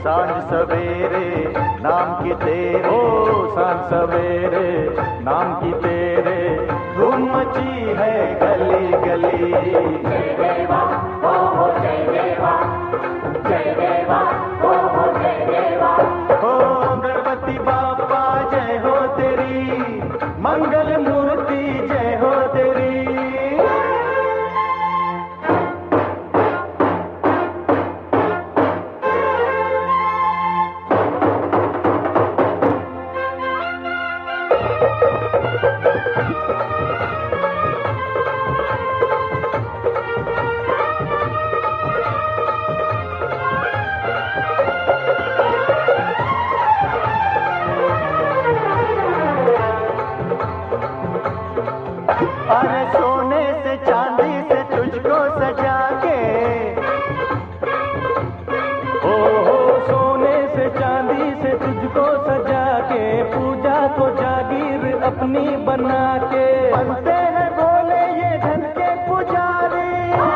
सांझ सवेरे नाम की तेरे, ओ सांझ सवेरे नाम की तेरे, धूम मची है गली गली। जय देवा हो जय देवा, जय देवा हो जय देवा। हो गणपति बापा जय हो तेरी, मंगल मूर्ति जय हो तेरी। अरे सोने से चांदी से तुझको सजा के, हो सोने से चांदी से तुझको सजा के, पूजा को जागीर अपनी बना के, बनते हैं बोले ये धन के पुजारी।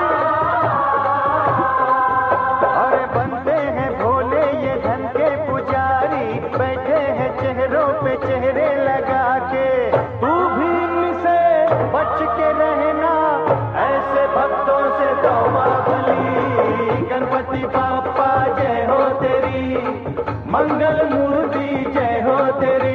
अरे बनते हैं भोले ये धन के पुजारी, बैठे हैं चेहरों पे चेहरे लगा के। तू भी इनसे बच के रहना, ऐसे भक्तों से तौबा भली। गणपति बापा जय हो तेरी, मंगल मूर्ति जय हो तेरी।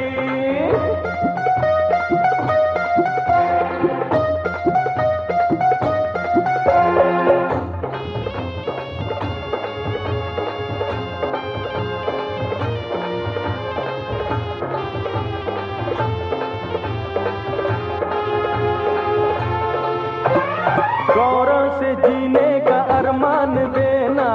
गौरव से जीने का अरमान देना,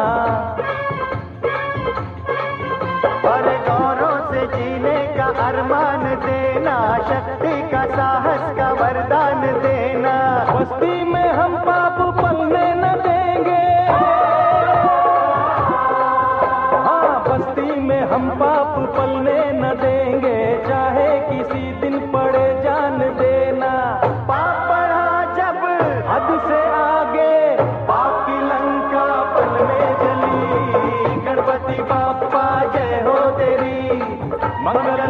अरे गौरव से जीने का अरमान देना, शक्ति का साहस का वरदान देना। बस्ती में हम पाप पलने न देंगे, हाँ बस्ती में हम पाप पलने न देंगे, चाहे किसी दिन पड़े जान देना। पाप बढ़ा जब हद से आगे, पाप की लंका पल में जली। गणपति बापा जय हो तेरी, मंगल